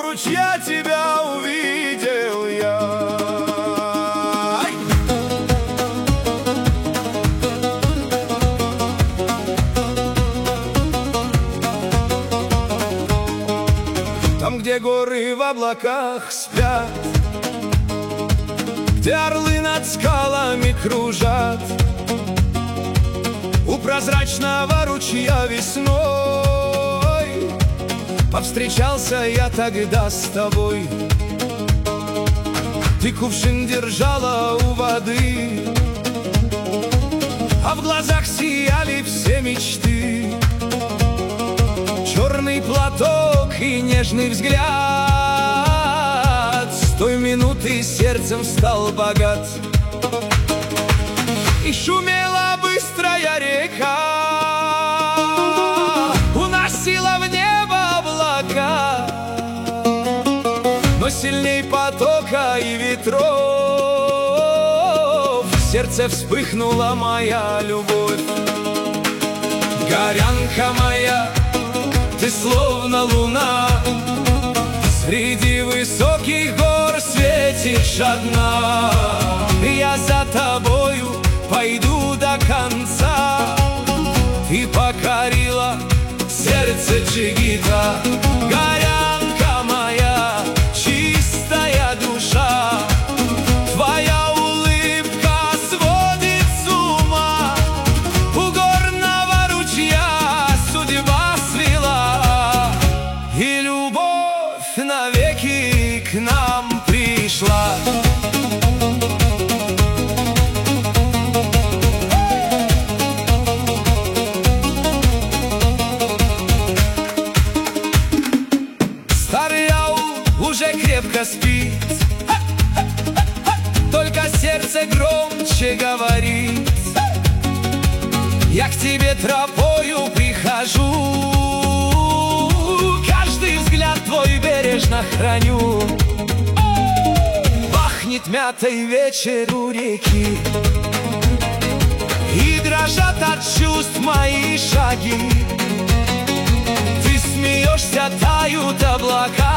ручья тебя увидел я. Там, где горы в облаках спят, где орлы над скалами кружат, у прозрачного ручья весной повстречался я тогда с тобой. Ты кувшин держала у воды, а в глазах сияли все мечты. Черный платок и нежный взгляд, с той минуты сердцем стал богат. И шумела быстрая река, уносила в небо облака, но сильней потока и ветров в сердце вспыхнула моя любовь. Горянка моя, ты словно луна, среди высоких гор светишь одна. Я за тобою пойду до конца. Ты покорила сердце джигита. Горянка моя, чистая душа, твоя улыбка сводит с ума. У горного ручья судьба свела, и любовь навеки к нам пришла. Старый аул уже крепко спит, только сердце громче говорит. Я к тебе тропою прихожу, каждый взгляд твой бережно храню. Пахнет мятой вечер у реки, и дрожат от чувств мои шаги. Ты смеешься, тают облака,